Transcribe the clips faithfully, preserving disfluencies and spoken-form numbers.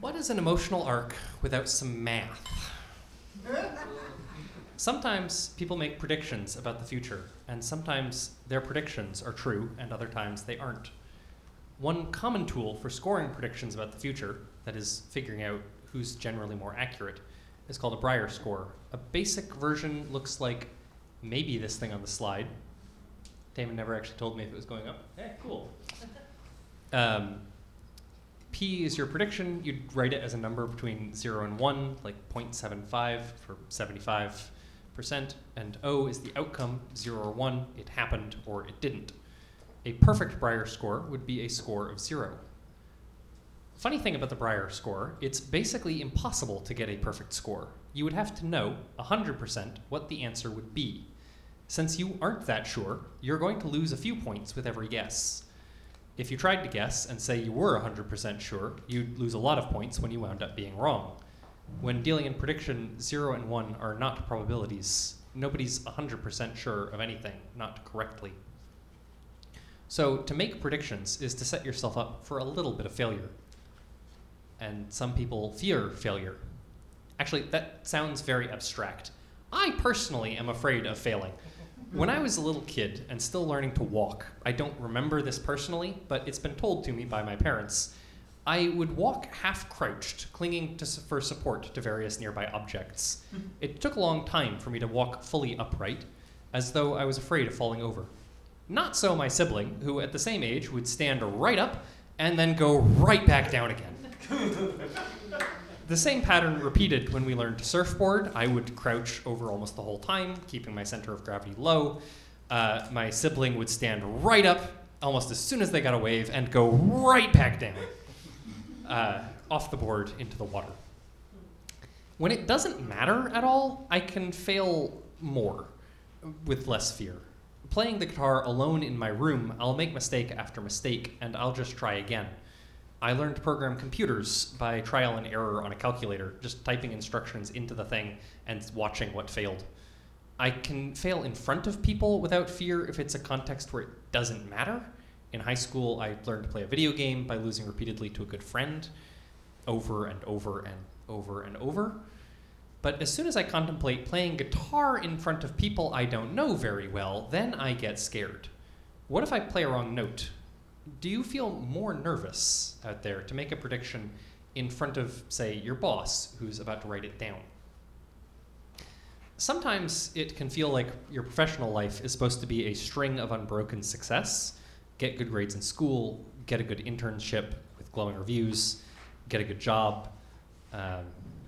What is an emotional arc without some math? Sometimes people make predictions about the future, and sometimes their predictions are true, and other times they aren't. One common tool for scoring predictions about the future, that is, figuring out who's generally more accurate, is called a Breyer score. A basic version looks like maybe this thing on the slide. Damon never actually told me if it was going up. Hey, cool. Um, P is your prediction. You'd write it as a number between zero and one, like zero point seven five for seventy-five percent. And O is the outcome, zero or one, it happened or it didn't. A perfect Breyer score would be a score of zero. Funny thing about the Breyer score, it's basically impossible to get a perfect score. You would have to know one hundred percent what the answer would be. Since you aren't that sure, you're going to lose a few points with every guess. If you tried to guess and say you were one hundred percent sure, you'd lose a lot of points when you wound up being wrong. When dealing in prediction, zero and one are not probabilities. Nobody's one hundred percent sure of anything, not correctly. So to make predictions is to set yourself up for a little bit of failure. And some people fear failure. Actually, that sounds very abstract. I personally am afraid of failing. When I was a little kid and still learning to walk, I don't remember this personally, but it's been told to me by my parents, I would walk half-crouched, clinging to, for support to various nearby objects. It took a long time for me to walk fully upright, as though I was afraid of falling over. Not so my sibling, who at the same age would stand right up and then go right back down again. The same pattern repeated when we learned to surfboard. I would crouch over almost the whole time, keeping my center of gravity low. Uh, my sibling would stand right up almost as soon as they got a wave and go right back down, uh, off the board into the water. When it doesn't matter at all, I can fail more with less fear. Playing the guitar alone in my room, I'll make mistake after mistake, and I'll just try again. I learned to program computers by trial and error on a calculator, just typing instructions into the thing and watching what failed. I can fail in front of people without fear if it's a context where it doesn't matter. In high school, I learned to play a video game by losing repeatedly to a good friend, over and over and over and over. But as soon as I contemplate playing guitar in front of people I don't know very well, then I get scared. What if I play a wrong note? Do you feel more nervous out there to make a prediction in front of, say, your boss who's about to write it down? Sometimes it can feel like your professional life is supposed to be a string of unbroken success. Get good grades in school, get a good internship with glowing reviews, get a good job, um,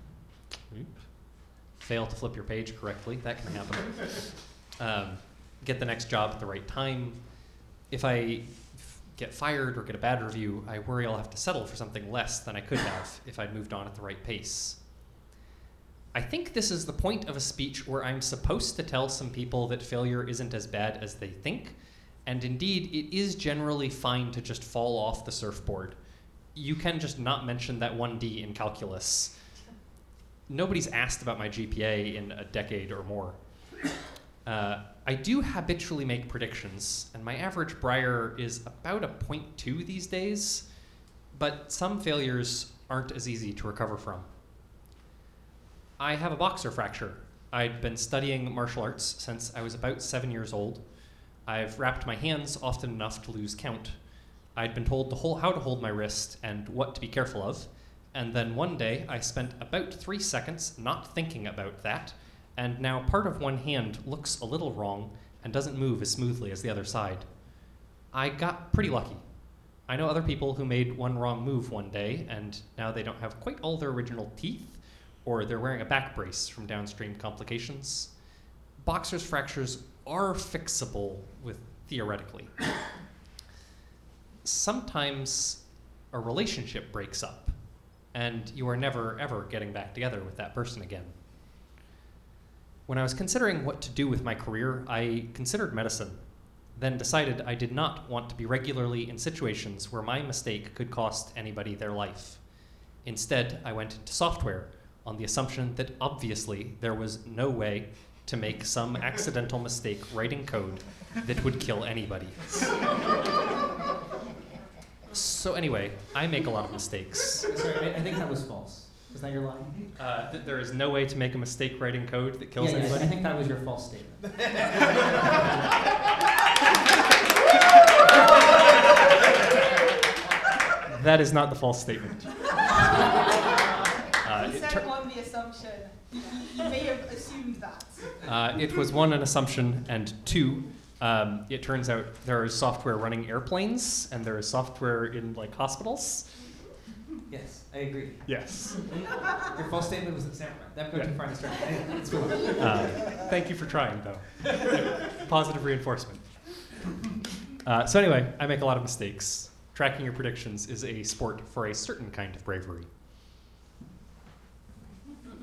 fail to flip your page correctly, that can happen. Um, get the next job at the right time. If I get fired or get a bad review, I worry I'll have to settle for something less than I could have if I'd moved on at the right pace. I think this is the point of a speech where I'm supposed to tell some people that failure isn't as bad as they think, and indeed, it is generally fine to just fall off the surfboard. You can just not mention that one D in calculus. Nobody's asked about my G P A in a decade or more. Uh, I do habitually make predictions, and my average Breyer is about a zero point two these days, but some failures aren't as easy to recover from. I have a boxer fracture. I'd been studying martial arts since I was about seven years old. I've wrapped my hands often enough to lose count. I'd been told to hold, how to hold my wrist and what to be careful of, and then one day I spent about three seconds not thinking about that, and now part of one hand looks a little wrong and doesn't move as smoothly as the other side. I got pretty lucky. I know other people who made one wrong move one day, and now they don't have quite all their original teeth, or they're wearing a back brace from downstream complications. Boxers' fractures are fixable with theoretically. Sometimes a relationship breaks up, and you are never, ever getting back together with that person again. When I was considering what to do with my career, I considered medicine, then decided I did not want to be regularly in situations where my mistake could cost anybody their life. Instead, I went into software on the assumption that obviously there was no way to make some accidental mistake writing code that would kill anybody. So anyway, I make a lot of mistakes. Sorry, I, I think that was false. Is that your line? Uh, th- there is no way to make a mistake writing code that kills yeah, yes, anybody. I think that was your false statement. That is not the false statement. Uh, You it, said tur- on the assumption. You may have assumed that. uh, it was one, an assumption, and two, um, it turns out there is software running airplanes, and there is software in like hospitals. Yes, I agree. Yes. Your false statement was never mind. That went Yeah. too far in the start. Anyway, let's move on. Uh, thank you for trying, though. Positive reinforcement. Uh, so anyway, I make a lot of mistakes. Tracking your predictions is a sport for a certain kind of bravery.